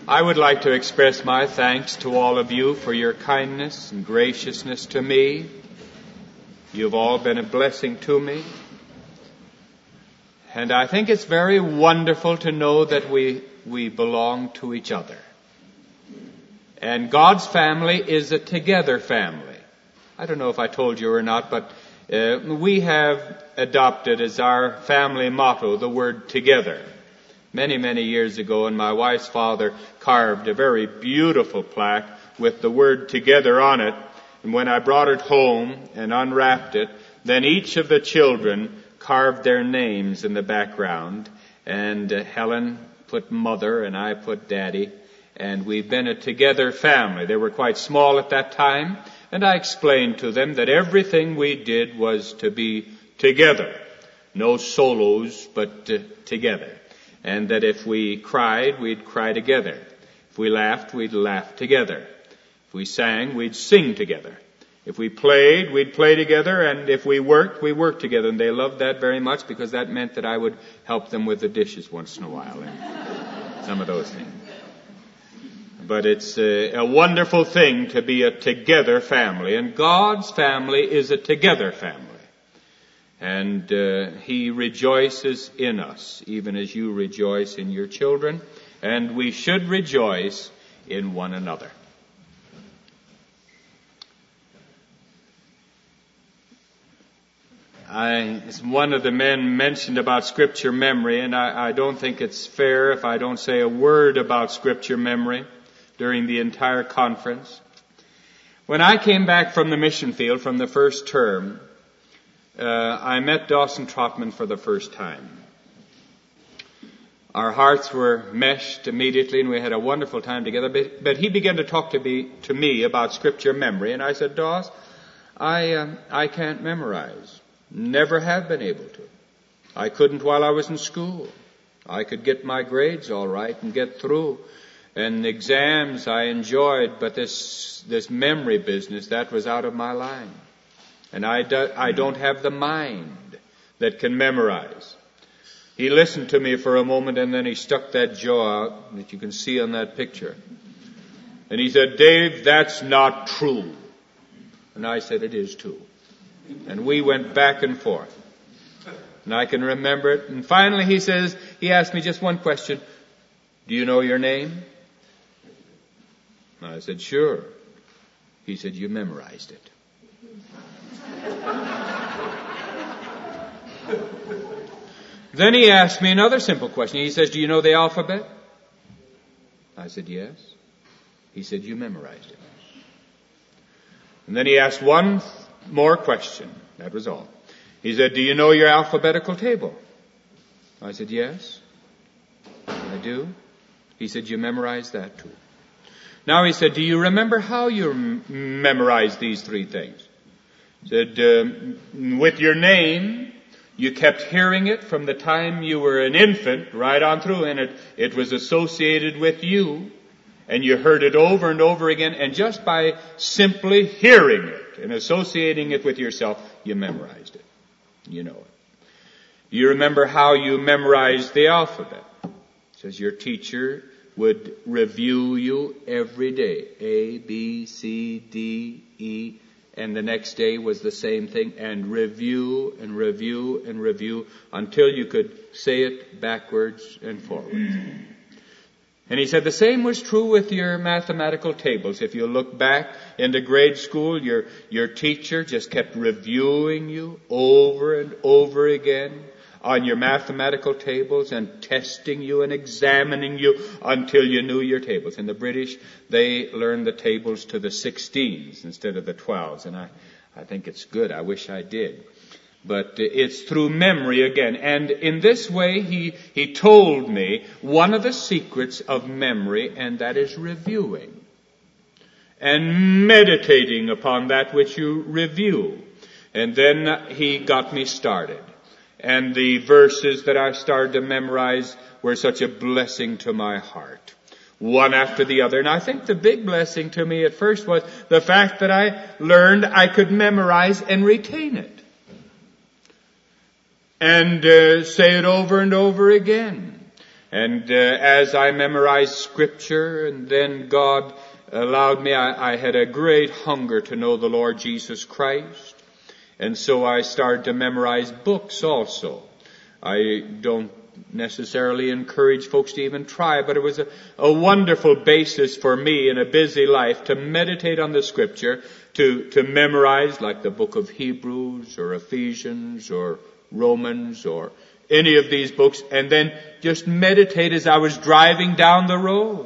I would like to express my thanks to all of you for your kindness and graciousness to me. You've all been a blessing to me. And I think it's very wonderful to know that we belong to each other. And God's family is a together family. I don't know if I told you or not, but we have adopted as our family motto the word together. Many, many years ago, and my wife's father carved a very beautiful plaque with the word together on it. And when I brought it home and unwrapped it, then each of the children carved their names in the background. And Helen put mother and I put daddy. And we've been a together family. They were quite small at that time. And I explained to them that everything we did was to be together. No solos, but together. And that if we cried, we'd cry together. If we laughed, we'd laugh together. If we sang, we'd sing together. If we played, we'd play together. And if we worked, we worked together. And they loved that very much because that meant that I would help them with the dishes once in a while and some of those things. But it's a wonderful thing to be a together family. And God's family is a together family. And He rejoices in us, even as you rejoice in your children. And we should rejoice in one another. One of the men mentioned about Scripture memory, and I don't think it's fair if I don't say a word about Scripture memory during the entire conference. When I came back from the mission field from the first term, I met Dawson Trotman for the first time. Our hearts were meshed immediately and we had a wonderful time together. But he began to talk to me about Scripture memory. And I said, Dawes, I can't memorize. Never have been able to. I couldn't while I was in school. I could get my grades all right and get through. And exams I enjoyed, but this memory business, that was out of my line. And I don't have the mind that can memorize. He listened to me for a moment and then he stuck that jaw out that you can see on that picture. And he said, Dave, that's not true. And I said, it is too. And we went back and forth. And I can remember it. And finally he asked me just one question. Do you know your name? I said, sure. He said, you memorized it. Then he asked me another simple question. He says, do you know the alphabet? I said, yes. He said, you memorized it. And then he asked one more question. That was all. He said, do you know your alphabetical table? I said, yes. I do. He said, you memorized that too. Now he said, do you remember how you memorized these three things? He said, with your name, you kept hearing it from the time you were an infant right on through, and it was associated with you, and you heard it over and over again, and just by simply hearing it and associating it with yourself, you memorized it. You know it. You remember how you memorized the alphabet. It says your teacher would review you every day. A, B, C, D, E, and the next day was the same thing, and review and review and review until you could say it backwards and forwards. And he said the same was true with your mathematical tables. If you look back into grade school, your teacher just kept reviewing you over and over again on your mathematical tables and testing you and examining you until you knew your tables. And the British, they learned the tables to the 16s instead of the 12s. And I think it's good. I wish I did. But it's through memory again. And in this way, he told me one of the secrets of memory, and that is reviewing. And meditating upon that which you review. And then he got me started. And the verses that I started to memorize were such a blessing to my heart. One after the other. And I think the big blessing to me at first was the fact that I learned I could memorize and retain it. And say it over and over again. And as I memorized Scripture, and then God allowed me, I had a great hunger to know the Lord Jesus Christ. And so I started to memorize books also. I don't necessarily encourage folks to even try, but it was a wonderful basis for me in a busy life to meditate on the Scripture, to memorize like the book of Hebrews or Ephesians or Romans or any of these books, and then just meditate as I was driving down the road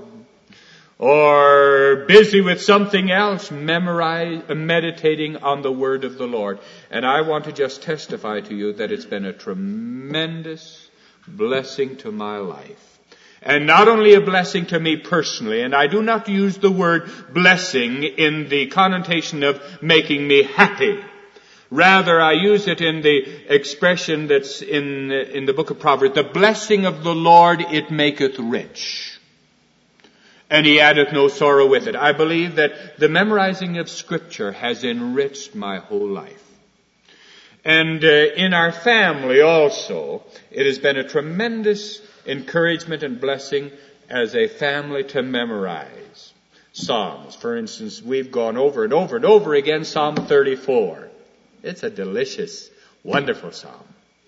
or busy with something else, meditating on the Word of the Lord. And I want to just testify to you that it's been a tremendous blessing to my life. And not only a blessing to me personally, and I do not use the word blessing in the connotation of making me happy. Rather, I use it in the expression that's in the book of Proverbs, the blessing of the Lord, it maketh rich, and he addeth no sorrow with it. I believe that the memorizing of Scripture has enriched my whole life. And in our family also, it has been a tremendous encouragement and blessing as a family to memorize Psalms. For instance, we've gone over and over and over again Psalm 34. It's a delicious, wonderful psalm.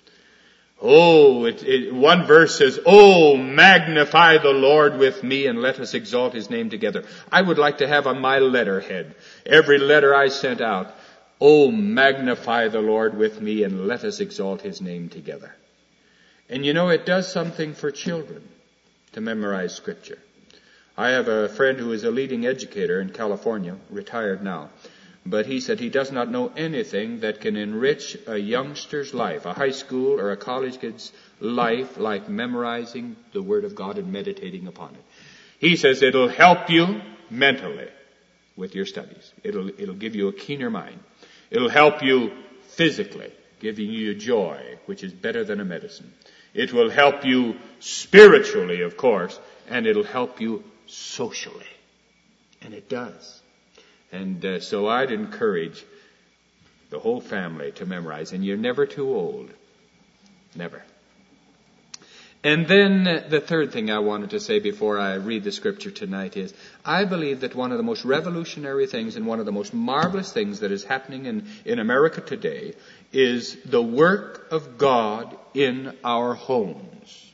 One verse says, "Oh, magnify the Lord with me and let us exalt his name together." I would like to have on my letterhead, every letter I sent out, "Oh, magnify the Lord with me and let us exalt his name together." And you know, it does something for children to memorize Scripture. I have a friend who is a leading educator in California, retired now. But he said he does not know anything that can enrich a youngster's life, a high school or a college kid's life, like memorizing the Word of God and meditating upon it. He says it'll help you mentally with your studies. It'll give you a keener mind. It'll help you physically, giving you joy, which is better than a medicine. It will help you spiritually, of course, and it'll help you socially. And it does. And so I'd encourage the whole family to memorize. And you're never too old. Never. And then the third thing I wanted to say before I read the Scripture tonight is, I believe that one of the most revolutionary things and one of the most marvelous things that is happening in America today is the work of God in our homes.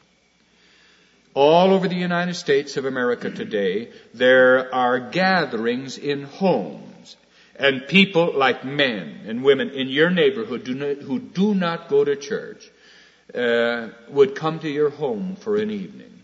All over the United States of America today, there are gatherings in homes. And people like men and women in your neighborhood who do not go to church would come to your home for an evening.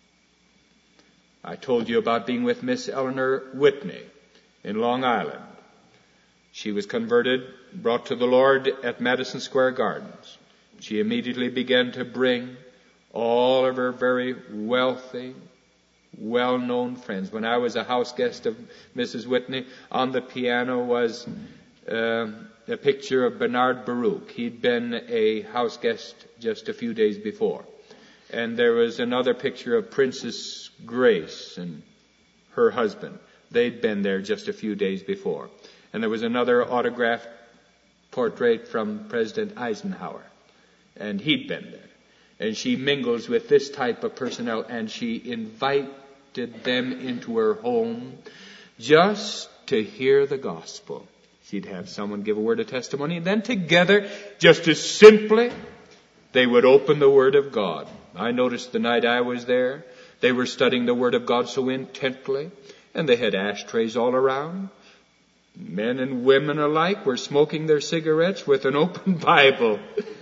I told you about being with Miss Eleanor Whitney in Long Island. She was converted, brought to the Lord at Madison Square Gardens. She immediately began to bring all of her very wealthy, well-known friends. When I was a house guest of Mrs. Whitney, on the piano was a picture of Bernard Baruch. He'd been a house guest just a few days before. And there was another picture of Princess Grace and her husband. They'd been there just a few days before. And there was another autographed portrait from President Eisenhower. And he'd been there. And she mingles with this type of personnel, and she invited them into her home just to hear the gospel. She'd have someone give a word of testimony, and then together, just as simply, they would open the Word of God. I noticed the night I was there, they were studying the Word of God so intently, and they had ashtrays all around. Men and women alike were smoking their cigarettes with an open Bible.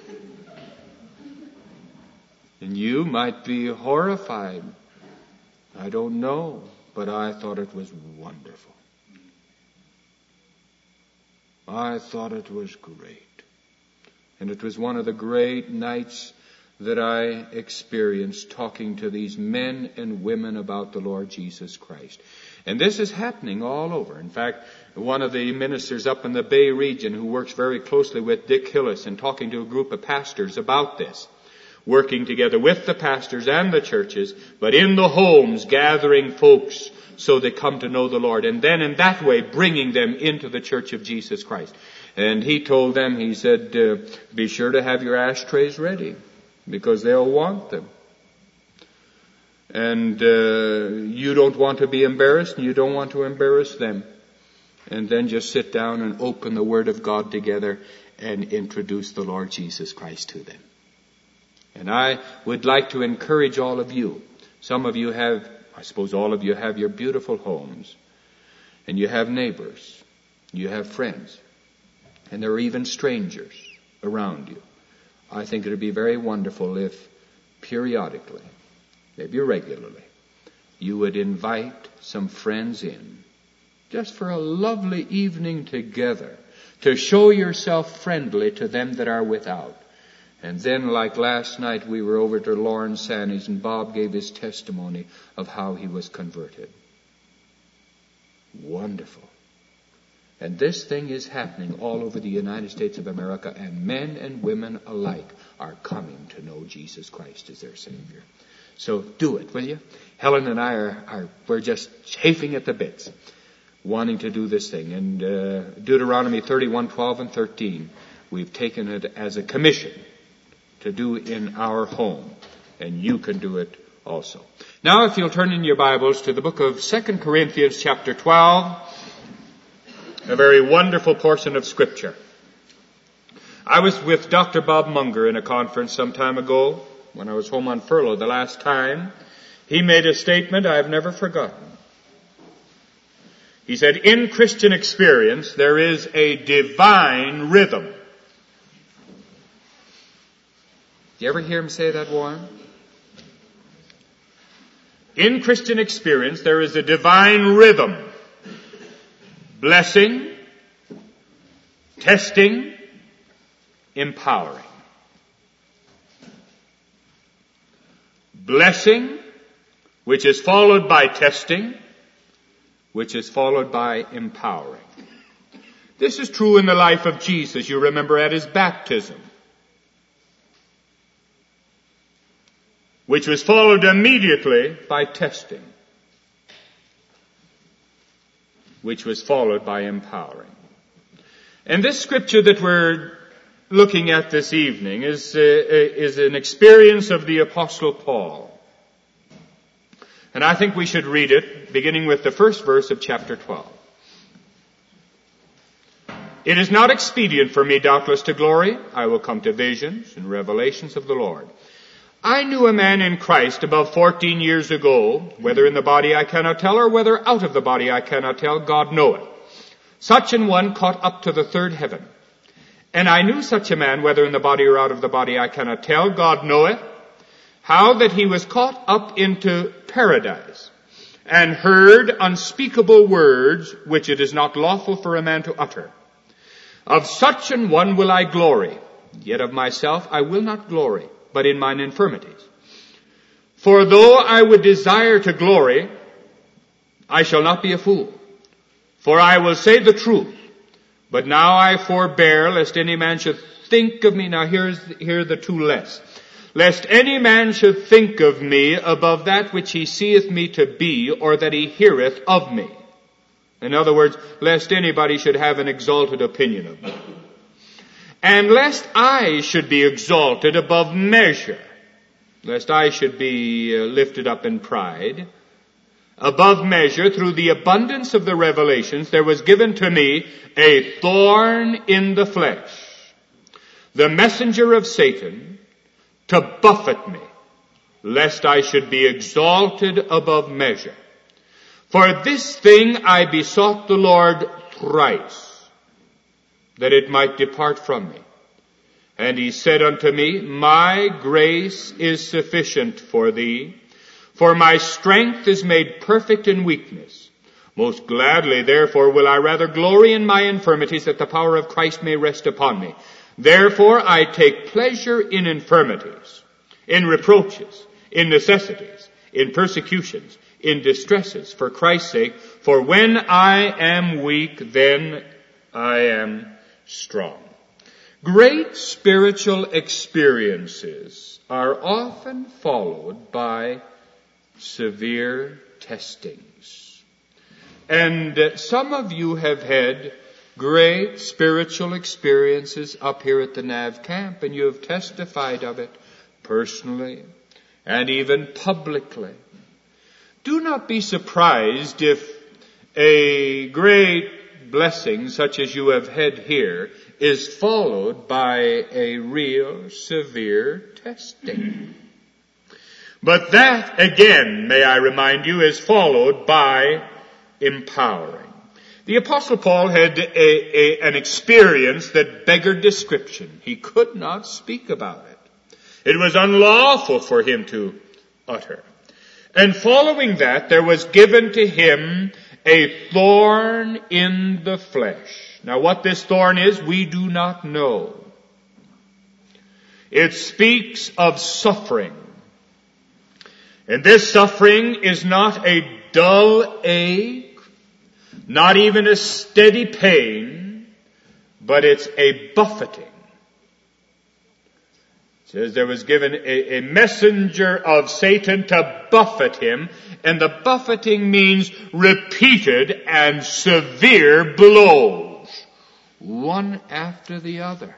And you might be horrified. I don't know, but I thought it was wonderful. I thought it was great. And it was one of the great nights that I experienced talking to these men and women about the Lord Jesus Christ. And this is happening all over. In fact, one of the ministers up in the Bay region who works very closely with Dick Hillis and talking to a group of pastors about this, working together with the pastors and the churches, but in the homes, gathering folks so they come to know the Lord, and then in that way bringing them into the church of Jesus Christ. And he told them, he said, be sure to have your ashtrays ready, because they'll want them. And you don't want to be embarrassed, and you don't want to embarrass them. And then just sit down and open the Word of God together and introduce the Lord Jesus Christ to them. And I would like to encourage all of you. Some of you have, I suppose all of you have your beautiful homes. And you have neighbors. You have friends. And there are even strangers around you. I think it would be very wonderful if periodically, maybe regularly, you would invite some friends in just for a lovely evening together to show yourself friendly to them that are without. And then, like last night, we were over to Lauren Sanny's and Bob gave his testimony of how he was converted. Wonderful. And this thing is happening all over the United States of America, and men and women alike are coming to know Jesus Christ as their Savior. So do it, will you? Helen and I we're just chafing at the bits, wanting to do this thing. And Deuteronomy 31:12 and 13, we've taken it as a commission to do in our home. And you can do it also. Now, if you'll turn in your Bibles to the book of 2 Corinthians chapter 12, a very wonderful portion of Scripture. I was with Dr. Bob Munger in a conference some time ago when I was home on furlough the last time. He made a statement I've never forgotten. He said, in Christian experience, there is a divine rhythm. Do you ever hear him say that, Warren? In Christian experience, there is a divine rhythm. Blessing, testing, empowering. Blessing, which is followed by testing, which is followed by empowering. This is true in the life of Jesus. You remember at his baptism, which was followed immediately by testing, which was followed by empowering. And this scripture that we're looking at this evening is an experience of the Apostle Paul. And I think we should read it, beginning with the first verse of chapter 12. It is not expedient for me, doubtless, to glory. I will come to visions and revelations of the Lord. I knew a man in Christ above 14 years ago, whether in the body I cannot tell, or whether out of the body I cannot tell, God knoweth. Such an one caught up to the third heaven. And I knew such a man, whether in the body or out of the body I cannot tell, God knoweth, how that he was caught up into paradise, and heard unspeakable words, which it is not lawful for a man to utter. Of such an one will I glory, yet of myself I will not glory, but in mine infirmities. For though I would desire to glory, I shall not be a fool. For I will say the truth. But now I forbear, lest any man should think of me. Now here are the two less. Lest any man should think of me above that which he seeth me to be, or that he heareth of me. In other words, lest anybody should have an exalted opinion of me. And lest I should be exalted above measure, lest I should be lifted up in pride, above measure through the abundance of the revelations, there was given to me a thorn in the flesh, the messenger of Satan, to buffet me, lest I should be exalted above measure. For this thing I besought the Lord thrice, that it might depart from me. And he said unto me, my grace is sufficient for thee, for my strength is made perfect in weakness. Most gladly, therefore, will I rather glory in my infirmities, that the power of Christ may rest upon me. Therefore I take pleasure in infirmities, in reproaches, in necessities, in persecutions, in distresses, for Christ's sake. For when I am weak, then I am strong. Great spiritual experiences are often followed by severe testings. And some of you have had great spiritual experiences up here at the Nav camp, and you have testified of it personally and even publicly. Do not be surprised if a great blessing such as you have had here is followed by a real severe testing. But that, again, may I remind you, is followed by empowering. The Apostle Paul had an experience that beggared description. He could not speak about it. It was unlawful for him to utter. And following that, there was given to him a thorn in the flesh. Now what this thorn is, we do not know. It speaks of suffering. And this suffering is not a dull ache, not even a steady pain, but it's a buffeting. It says there was given a messenger of Satan to buffet him, and the buffeting means repeated and severe blows, one after the other.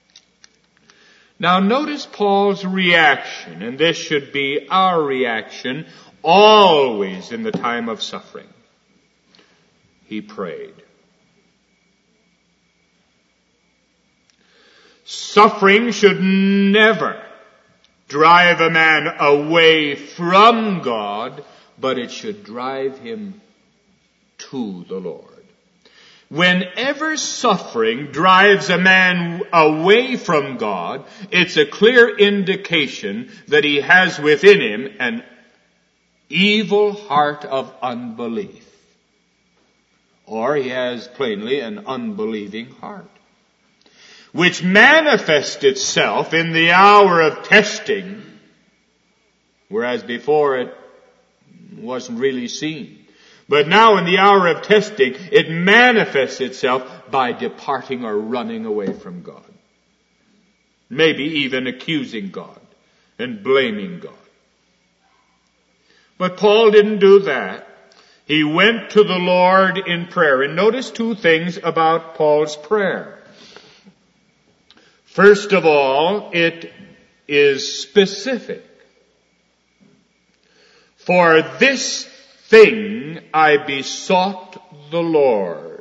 Now notice Paul's reaction, and this should be our reaction always in the time of suffering. He prayed. Suffering should never drive a man away from God, but it should drive him to the Lord. Whenever suffering drives a man away from God, it's a clear indication that he has within him an evil heart of unbelief. Or he has plainly an unbelieving heart, which manifests itself in the hour of testing, whereas before it wasn't really seen. But now in the hour of testing, it manifests itself by departing or running away from God. Maybe even accusing God and blaming God. But Paul didn't do that. He went to the Lord in prayer. And notice two things about Paul's prayer. First of all, it is specific. For this thing I besought the Lord.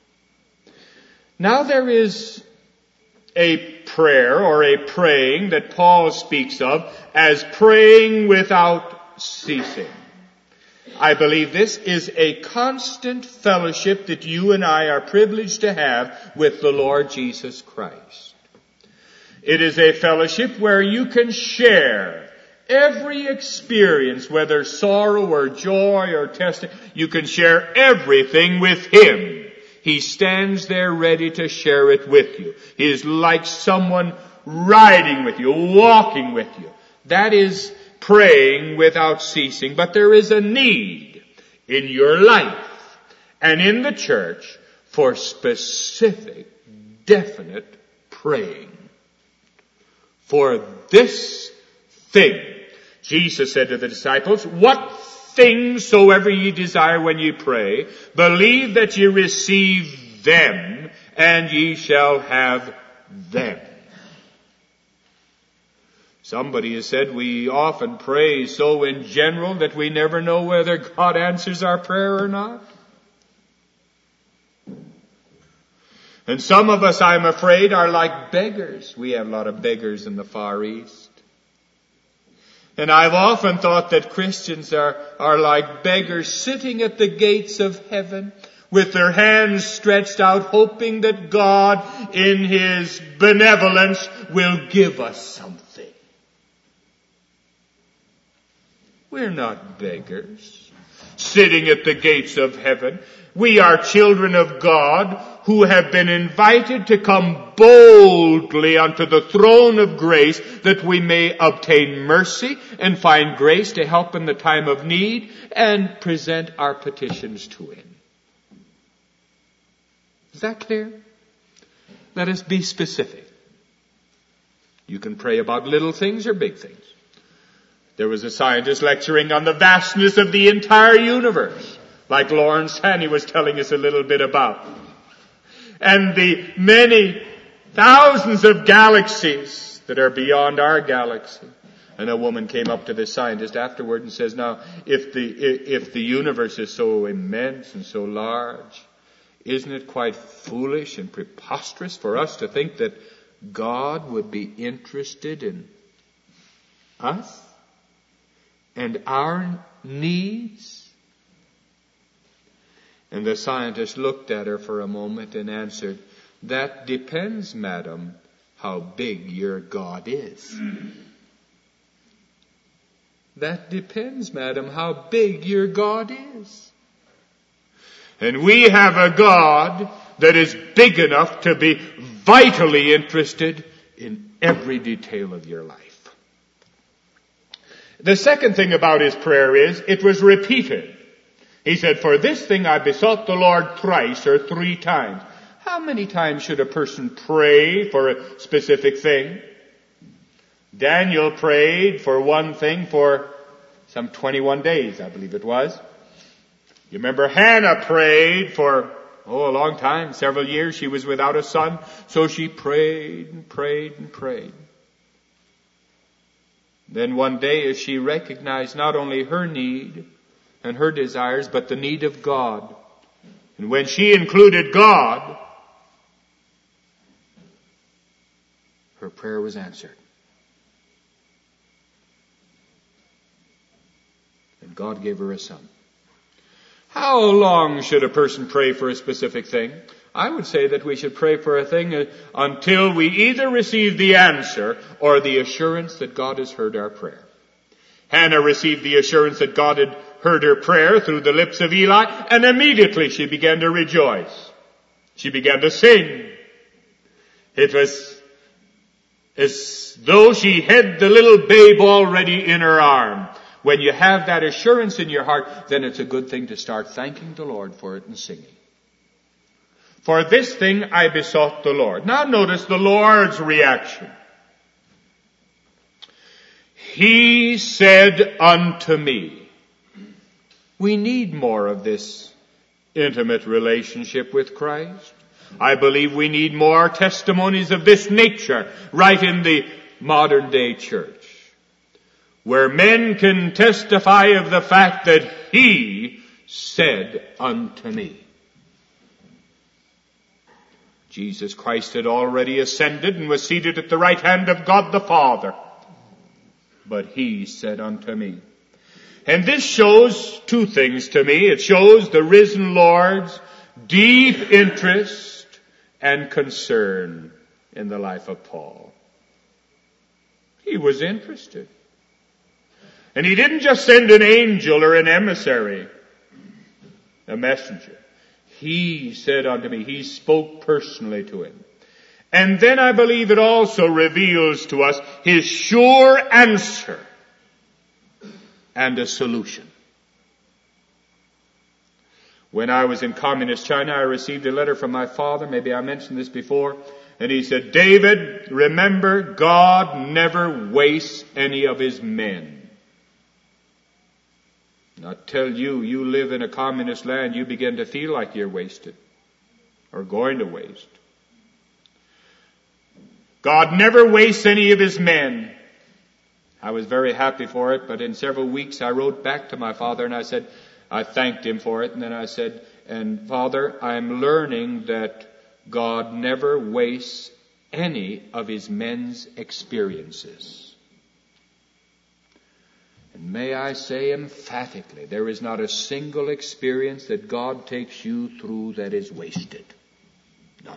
Now there is a prayer or a praying that Paul speaks of as praying without ceasing. I believe this is a constant fellowship that you and I are privileged to have with the Lord Jesus Christ. It is a fellowship where you can share every experience, whether sorrow or joy or testing. You can share everything with Him. He stands there ready to share it with you. He is like someone riding with you, walking with you. That is praying without ceasing. But there is a need in your life and in the church for specific, definite praying. For this thing, Jesus said to the disciples, what things soever ye desire when ye pray, believe that ye receive them, and ye shall have them. Somebody has said we often pray so in general that we never know whether God answers our prayer or not. And some of us, I'm afraid, are like beggars. We have a lot of beggars in the Far East. And I've often thought that Christians are like beggars sitting at the gates of heaven with their hands stretched out, hoping that God in His benevolence will give us something. We're not beggars sitting at the gates of heaven. We are children of God who have been invited to come boldly unto the throne of grace that we may obtain mercy and find grace to help in the time of need and present our petitions to Him. Is that clear? Let us be specific. You can pray about little things or big things. There was a scientist lecturing on the vastness of the entire universe, like Lawrence Haney was telling us a little bit about. And the many thousands of galaxies that are beyond our galaxy. And a woman came up to this scientist afterward and says, now, if the universe is so immense and so large, isn't it quite foolish and preposterous for us to think that God would be interested in us and our needs? And the scientist looked at her for a moment and answered, that depends, madam, how big your God is. That depends, madam, how big your God is. And we have a God that is big enough to be vitally interested in every detail of your life. The second thing about his prayer is, it was repeated. He said, for this thing I besought the Lord thrice or 3 times. How many times should a person pray for a specific thing? Daniel prayed for one thing for some 21 days, I believe it was. You remember Hannah prayed for, a long time, several years. She was without a son, so she prayed and prayed and prayed. Then one day, as she recognized not only her need and her desires, but the need of God, and when she included God, her prayer was answered. And God gave her a son. How long should a person pray for a specific thing? I would say that we should pray for a thing until we either receive the answer or the assurance that God has heard our prayer. Hannah received the assurance that God had heard her prayer through the lips of Eli, and immediately she began to rejoice. She began to sing. It was as though she had the little babe already in her arm. When you have that assurance in your heart, then it's a good thing to start thanking the Lord for it and singing. For this thing I besought the Lord. Now notice the Lord's reaction. He said unto me. We need more of this intimate relationship with Christ. I believe we need more testimonies of this nature right in the modern day church, where men can testify of the fact that He said unto me. Jesus Christ had already ascended and was seated at the right hand of God the Father. But He said unto me. And this shows 2 things to me. It shows the risen Lord's deep interest and concern in the life of Paul. He was interested. And He didn't just send an angel or an emissary, a messenger. He said unto me, He spoke personally to him. And then I believe it also reveals to us His sure answer and a solution. When I was in communist China, I received a letter from my father. Maybe I mentioned this before. And he said, David, remember, God never wastes any of His men. I tell you, you live in a communist land, you begin to feel like you're wasted or going to waste. God never wastes any of His men. I was very happy for it, but in several weeks I wrote back to my father and I said, I thanked him for it, and then I said, and Father, I'm learning that God never wastes any of His men's experiences. And may I say emphatically, there is not a single experience that God takes you through that is wasted. None.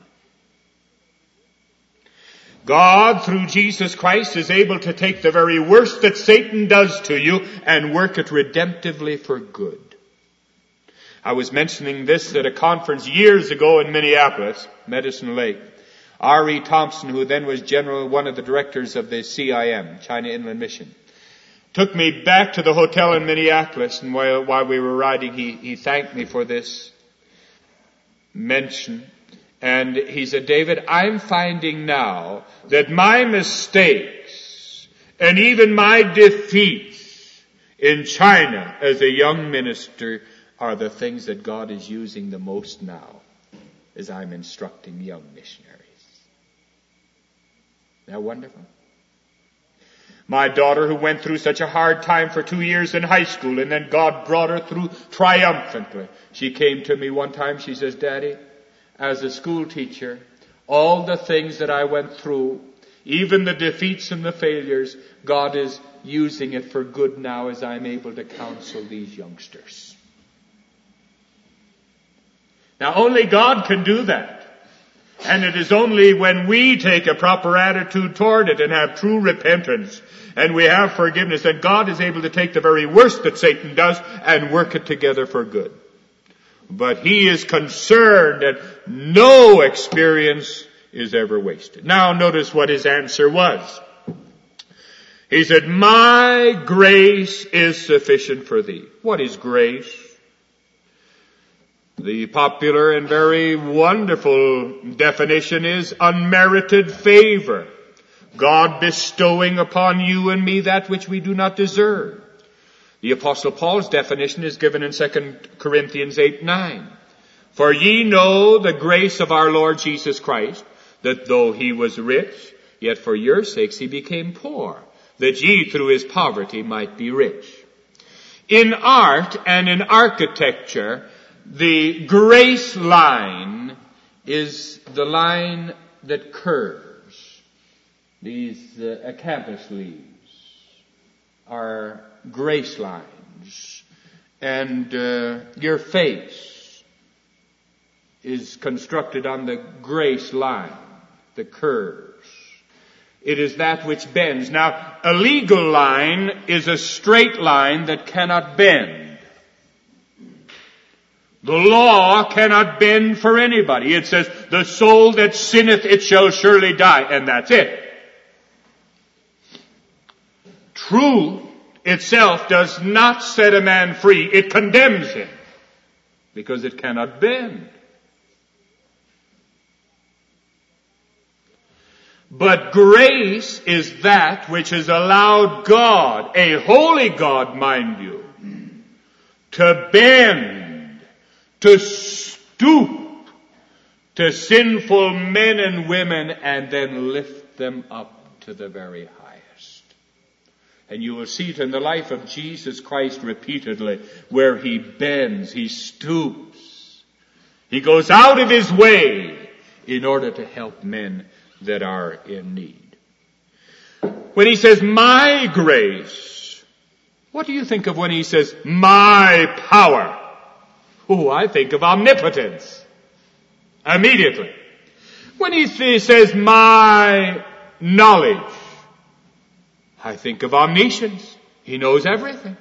God, through Jesus Christ, is able to take the very worst that Satan does to you and work it redemptively for good. I was mentioning this at a conference years ago in Minneapolis, Medicine Lake. R.E. Thompson, who then was one of the directors of the CIM, China Inland Mission, took me back to the hotel in Minneapolis, and while we were riding, he thanked me for this mention. And he said, David, I'm finding now that my mistakes and even my defeats in China as a young minister are the things that God is using the most now as I'm instructing young missionaries. Isn't that wonderful? My daughter, who went through such a hard time for 2 years in high school, and then God brought her through triumphantly. She came to me one time, she says, Daddy, as a school teacher, all the things that I went through, even the defeats and the failures, God is using it for good now as I'm able to counsel these youngsters. Now only God can do that. And it is only when we take a proper attitude toward it and have true repentance and we have forgiveness that God is able to take the very worst that Satan does and work it together for good. But he is concerned that no experience is ever wasted. Now notice what his answer was. He said, my grace is sufficient for thee. What is grace? The popular and very wonderful definition is unmerited favor. God bestowing upon you and me that which we do not deserve. The Apostle Paul's definition is given in 2 Corinthians 8:9. For ye know the grace of our Lord Jesus Christ, that though he was rich, yet for your sakes he became poor, that ye through his poverty might be rich. In art and in architecture, the grace line is the line that curves. These acanthus leaves are grace lines. And your face is constructed on the grace line, the curves. It is that which bends. Now, a legal line is a straight line that cannot bend. The law cannot bend for anybody. It says, the soul that sinneth, it shall surely die. And that's it. Truth itself does not set a man free. It condemns him because it cannot bend. But grace is that which has allowed God, a holy God, mind you, to bend, to stoop to sinful men and women and then lift them up to the very highest. And you will see it in the life of Jesus Christ repeatedly, where he bends, he stoops. He goes out of his way in order to help men that are in need. When he says, my grace, what do you think of when he says, my power? Oh, I think of omnipotence. Immediately. When he says, my knowledge, I think of omniscience. He knows everything.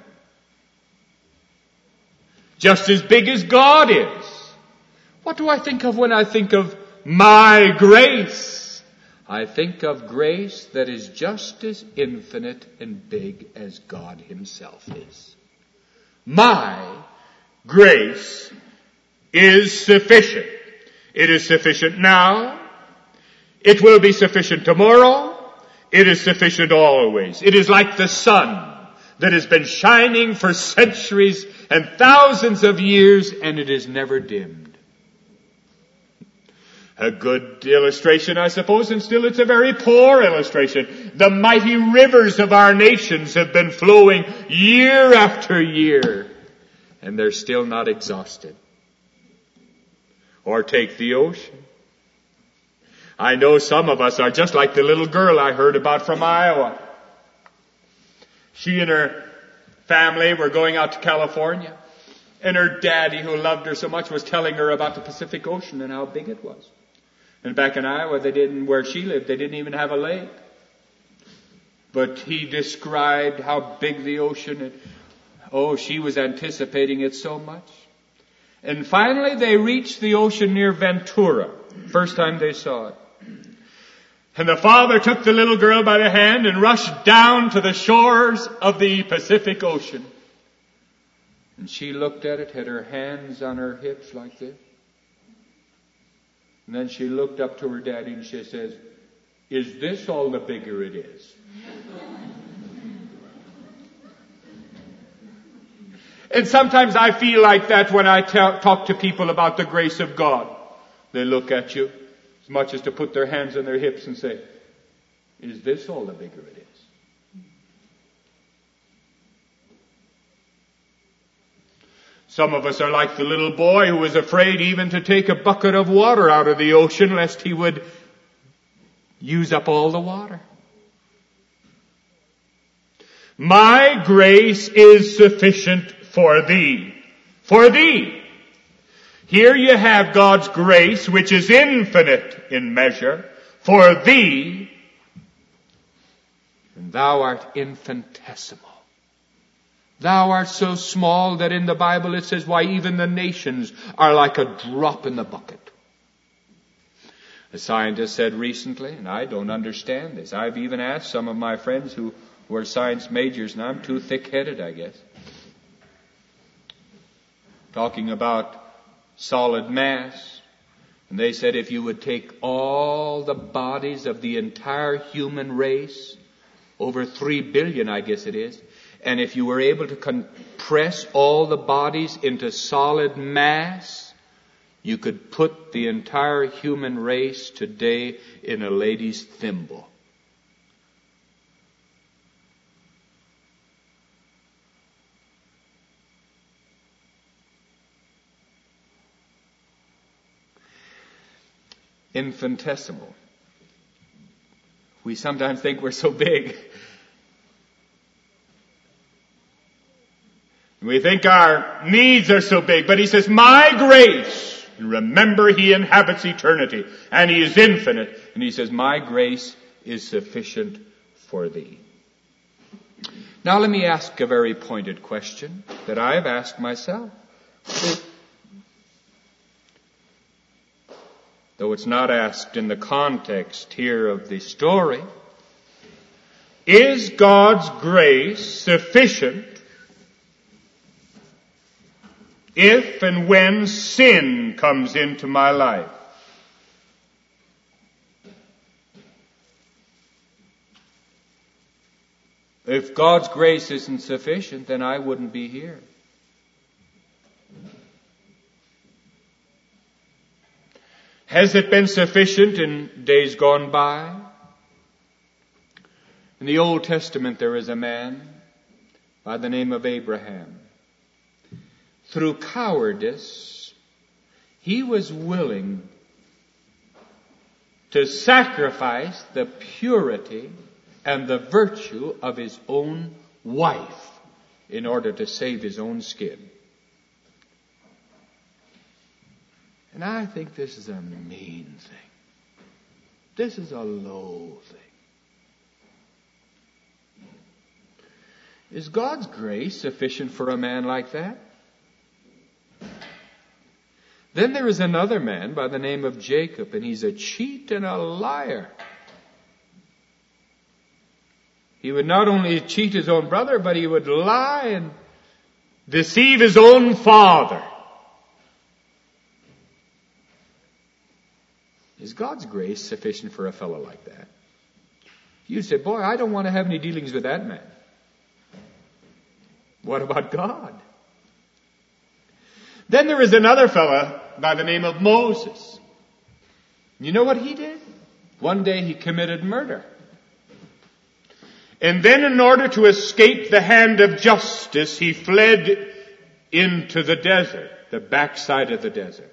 Just as big as God is. What do I think of when I think of my grace? I think of grace that is just as infinite and big as God himself is. My grace is sufficient. It is sufficient now. It will be sufficient tomorrow. It is sufficient always. It is like the sun that has been shining for centuries and thousands of years, and it is never dimmed. A good illustration, I suppose, and still it's a very poor illustration. The mighty rivers of our nations have been flowing year after year, and they're still not exhausted. Or take the ocean. I know some of us are just like the little girl I heard about from Iowa. She and her family were going out to California, and her daddy, who loved her so much, was telling her about the Pacific Ocean and how big it was. And back in Iowa, where she lived, they didn't even have a lake. But he described how big the ocean is. Oh, she was anticipating it so much. And finally they reached the ocean near Ventura. First time they saw it. And the father took the little girl by the hand and rushed down to the shores of the Pacific Ocean. And she looked at it, had her hands on her hips like this. And then she looked up to her daddy and she says, is this all the bigger it is? And sometimes I feel like that when I talk to people about the grace of God. They look at you as much as to put their hands on their hips and say, is this all the bigger it is? Some of us are like the little boy who was afraid even to take a bucket of water out of the ocean lest he would use up all the water. My grace is sufficient for thee. For thee. Here you have God's grace, which is infinite in measure, for thee. And thou art infinitesimal. Thou art so small that in the Bible it says, why, even the nations are like a drop in the bucket. A scientist said recently, and I don't understand this. I've even asked some of my friends who are science majors, and I'm too thick-headed, I guess. Talking about solid mass. And they said if you would take all the bodies of the entire human race, over 3 billion, I guess it is, and if you were able to compress all the bodies into solid mass, you could put the entire human race today in a lady's thimble. Infinitesimal. We sometimes think we're so big. We think our needs are so big, but he says, my grace, and remember he inhabits eternity, and he is infinite, and he says, my grace is sufficient for thee. Now let me ask a very pointed question that I have asked myself. Though it's not asked in the context here of the story. Is God's grace sufficient if and when sin comes into my life? If God's grace isn't sufficient, then I wouldn't be here. Has it been sufficient in days gone by? In the Old Testament there is a man by the name of Abraham. Through cowardice, he was willing to sacrifice the purity and the virtue of his own wife in order to save his own skin. And I think this is a mean thing. This is a low thing. Is God's grace sufficient for a man like that? Then there is another man by the name of Jacob, and he's a cheat and a liar. He would not only cheat his own brother, but he would lie and deceive his own father. Is God's grace sufficient for a fellow like that? You say, boy, I don't want to have any dealings with that man. What about God? Then there is another fellow by the name of Moses. You know what he did? One day he committed murder. And then in order to escape the hand of justice, he fled into the desert, the backside of the desert.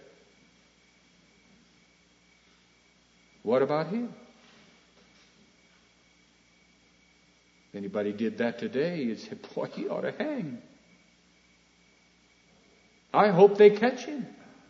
What about him? If anybody did that today, you'd say, boy, he ought to hang. I hope they catch him.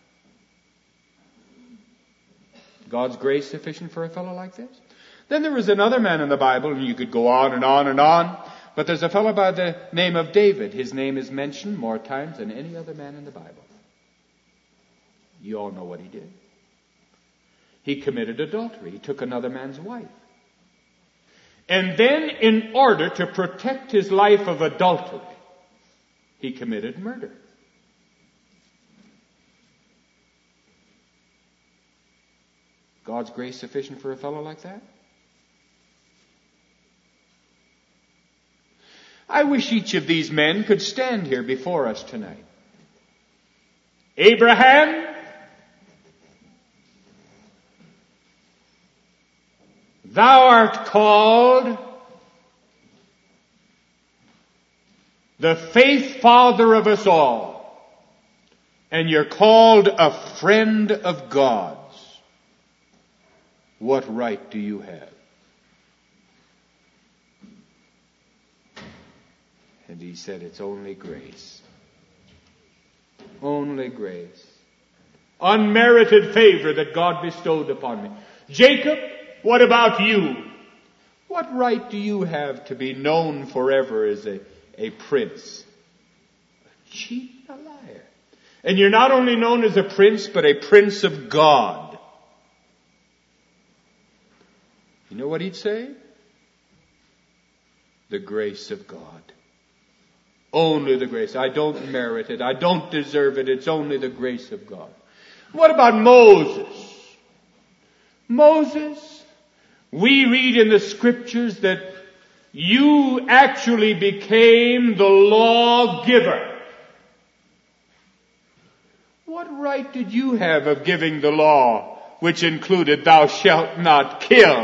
God's grace sufficient for a fellow like this? Then there was another man in the Bible, and you could go on and on and on, but there's a fellow by the name of David. His name is mentioned more times than any other man in the Bible. You all know what he did. He committed adultery. He took another man's wife. And then, in order to protect his life of adultery, he committed murder. God's grace sufficient for a fellow like that? I wish each of these men could stand here before us tonight. Abraham, thou art called the faith father of us all. and you're called a friend of God's, what right do you have? And he said, it's only grace. Only grace. Unmerited favor that God bestowed upon me. Jacob, what about you? What right do you have to be known forever as a prince? A cheat, a liar. And you're not only known as a prince, but a prince of God. You know what he'd say? The grace of God. Only the grace. I don't merit it. I don't deserve it. It's only the grace of God. What about Moses? Moses, we read in the scriptures that you actually became the lawgiver. What right did you have of giving the law, which included thou shalt not kill?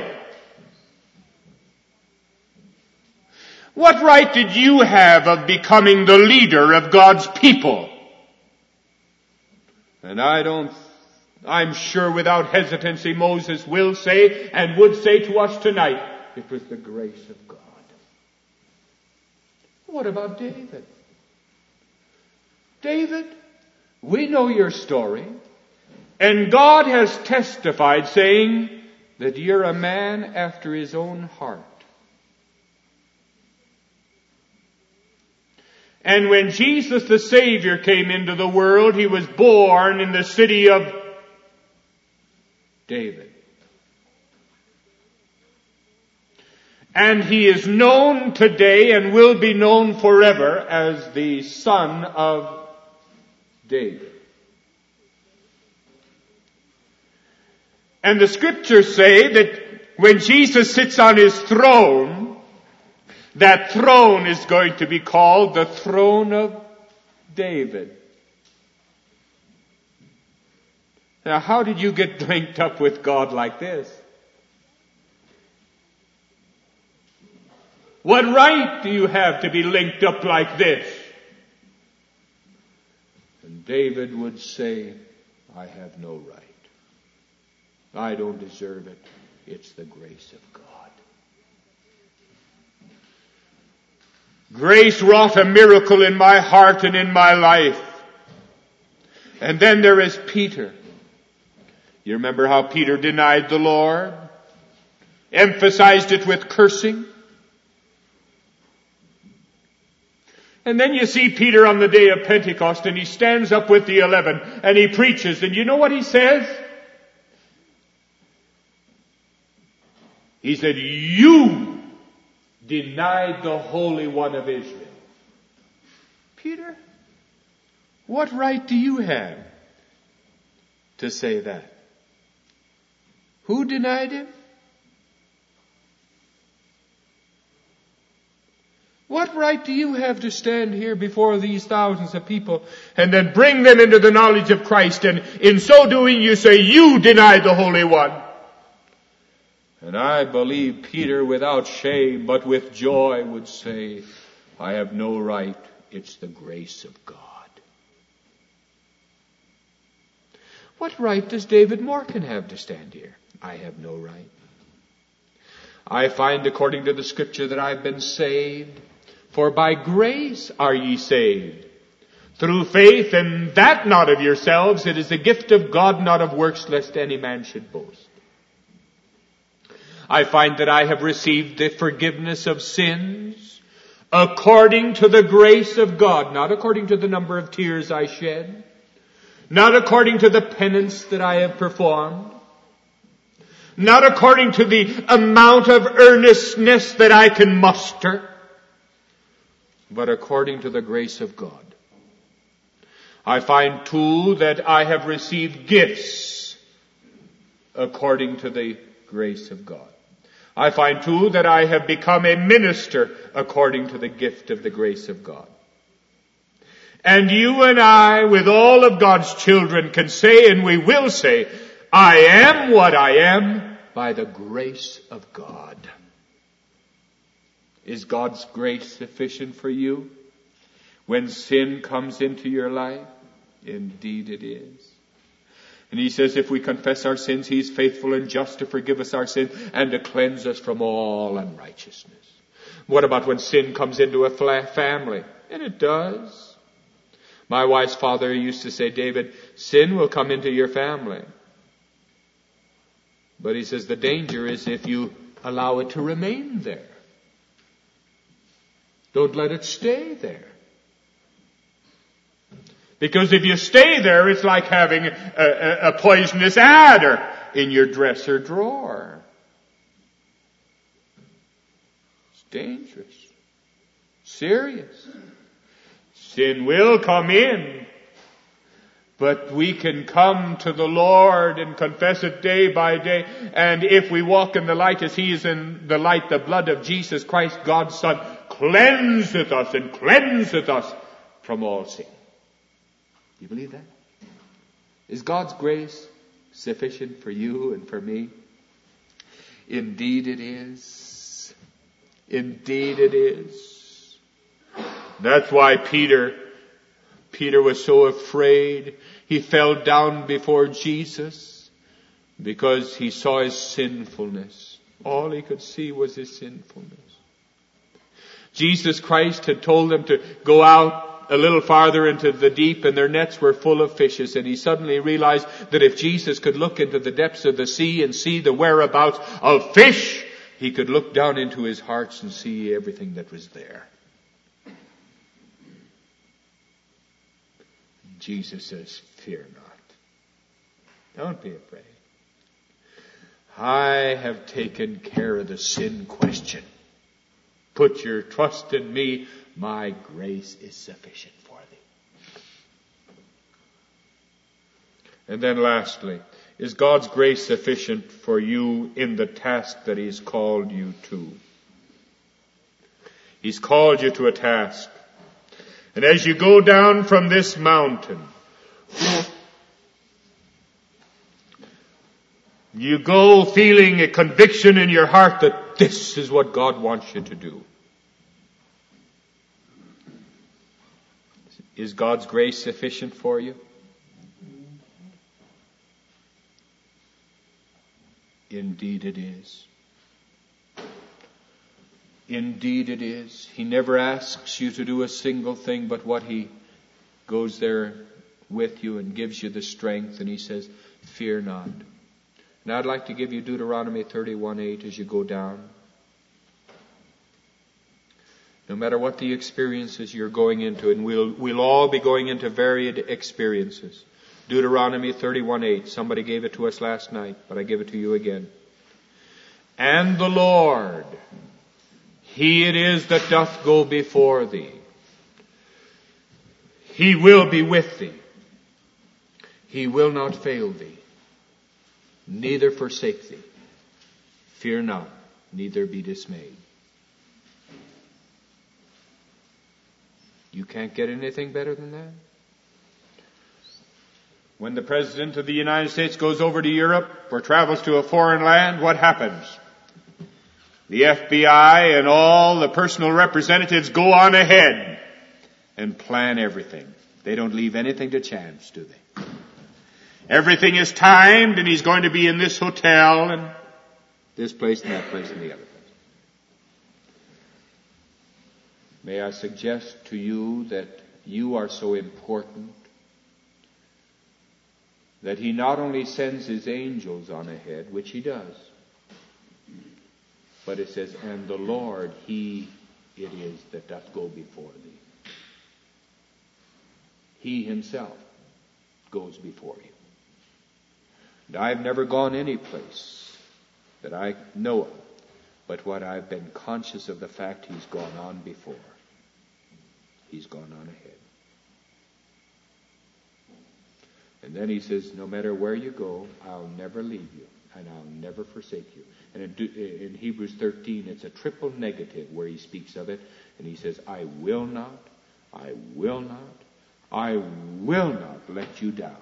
What right did you have of becoming the leader of God's people? And I'm sure without hesitancy Moses will say and would say to us tonight, it was the grace of God. What about David? David, we know your story, and God has testified saying that you're a man after his own heart. And when Jesus the Savior came into the world, he was born in the city of David. And he is known today and will be known forever as the Son of David. And the scriptures say that when Jesus sits on his throne, that throne is going to be called the throne of David. Now, how did you get linked up with God like this? What right do you have to be linked up like this? And David would say, I have no right. I don't deserve it. It's the grace of God. Grace wrought a miracle in my heart and in my life. And then there is Peter. You remember how Peter denied the Lord? Emphasized it with cursing. And then you see Peter on the day of Pentecost, and he stands up with the 11 and he preaches. And you know what he says? He said, you denied the Holy One of Israel. Peter, what right do you have to say that? Who denied him? What right do you have to stand here before these thousands of people and then bring them into the knowledge of Christ, and in so doing you say you denied the Holy One? And I believe Peter, without shame but with joy, would say, I have no right. It's the grace of God. What right does David Morgan have to stand here? I have no right. I find according to the scripture that I've been saved. For by grace are ye saved, through faith, and that not of yourselves. It is the gift of God, not of works, lest any man should boast. I find that I have received the forgiveness of sins according to the grace of God, not according to the number of tears I shed, not according to the penance that I have performed, not according to the amount of earnestness that I can muster, but according to the grace of God. I find too that I have received gifts according to the grace of God. I find too that I have become a minister according to the gift of the grace of God. And you and I, with all of God's children, can say, and we will say, I am what I am by the grace of God. Is God's grace sufficient for you when sin comes into your life? Indeed it is. And he says if we confess our sins, he's faithful and just to forgive us our sins and to cleanse us from all unrighteousness. What about when sin comes into a family? And it does. My wife's father used to say, David, sin will come into your family. But he says the danger is if you allow it to remain there. Don't let it stay there. Because if you stay there, it's like having a poisonous adder in your dresser drawer. It's dangerous. Serious. Sin will come in. But we can come to the Lord and confess it day by day. And if we walk in the light as he is in the light, the blood of Jesus Christ, God's Son, cleanseth us and cleanseth us from all sin. Do you believe that? Is God's grace sufficient for you and for me? Indeed it is. Indeed it is. That's why Peter was so afraid. He fell down before Jesus because he saw his sinfulness. All he could see was his sinfulness. Jesus Christ had told them to go out a little farther into the deep, and their nets were full of fishes. And he suddenly realized that if Jesus could look into the depths of the sea and see the whereabouts of fish, he could look down into his hearts and see everything that was there. Jesus says, fear not. Don't be afraid. I have taken care of the sin question. Put your trust in me. My grace is sufficient for thee. And then lastly, is God's grace sufficient for you in the task that he's called you to? He's called you to a task. And as you go down from this mountain, you go feeling a conviction in your heart that this is what God wants you to do. Is God's grace sufficient for you? Indeed it is. Indeed it is. He never asks you to do a single thing but what he goes there with you and gives you the strength, and he says, fear not. And I'd like to give you Deuteronomy 31:8 as you go down. No matter what the experiences you're going into, and we'll all be going into varied experiences. Deuteronomy 31:8. Somebody gave it to us last night, but I give it to you again. And the Lord, he it is that doth go before thee. He will be with thee. He will not fail thee, neither forsake thee. Fear not, neither be dismayed. You can't get anything better than that. When the President of the United States goes over to Europe or travels to a foreign land, what happens? The FBI and all the personal representatives go on ahead and plan everything. They don't leave anything to chance, do they? Everything is timed, and he's going to be in this hotel and this place and that place and the other place. May I suggest to you that you are so important that he not only sends his angels on ahead, which he does, but it says, and the Lord, he it is that doth go before thee. He himself goes before you. And I've never gone any place that I know of, but what I've been conscious of the fact he's gone on before. He's gone on ahead. And then he says, no matter where you go, I'll never leave you and I'll never forsake you. And in Hebrews 13, it's a triple negative where he speaks of it. And he says, I will not, I will not, I will not let you down.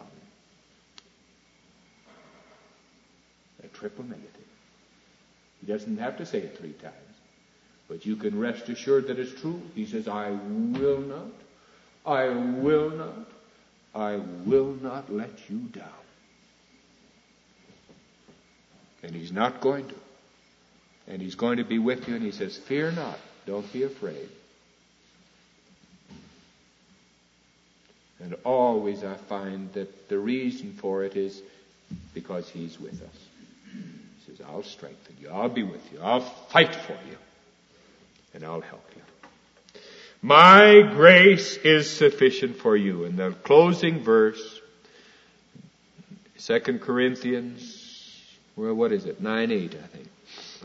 A triple negative. He doesn't have to say it 3 times. But you can rest assured that it's true. He says, I will not, I will not, I will not let you down. And He's not going to. And He's going to be with you, and He says, fear not, don't be afraid. And always I find that the reason for it is because He's with us. He says, I'll strengthen you, I'll be with you, I'll fight for you, and I'll help you. My grace is sufficient for you. And the closing verse, 2 Corinthians, well, what is it? 9:8, I think.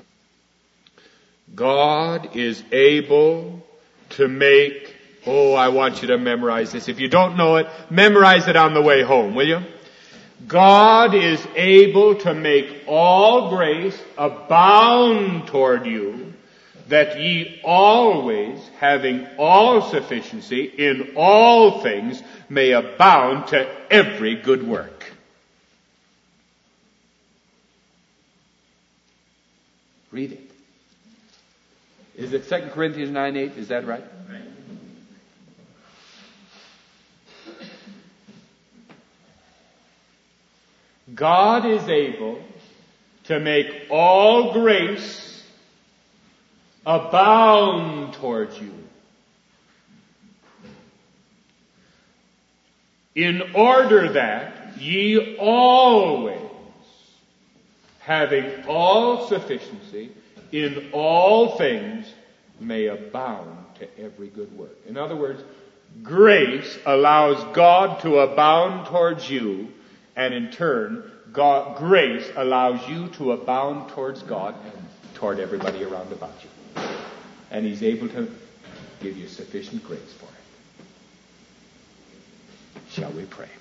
God is able to make, I want you to memorize this. If you don't know it, memorize it on the way home, will you? God is able to make all grace abound toward you, that ye always, having all sufficiency in all things, may abound to every good work. Read it. Is it 2 Corinthians 9:8? Is that right? Right. God is able to make all grace abound towards you, in order that ye always, having all sufficiency in all things, may abound to every good work. In other words, grace allows God to abound towards you, and in turn, grace allows you to abound towards God and toward everybody around about you. And He's able to give you sufficient grace for it. Shall we pray?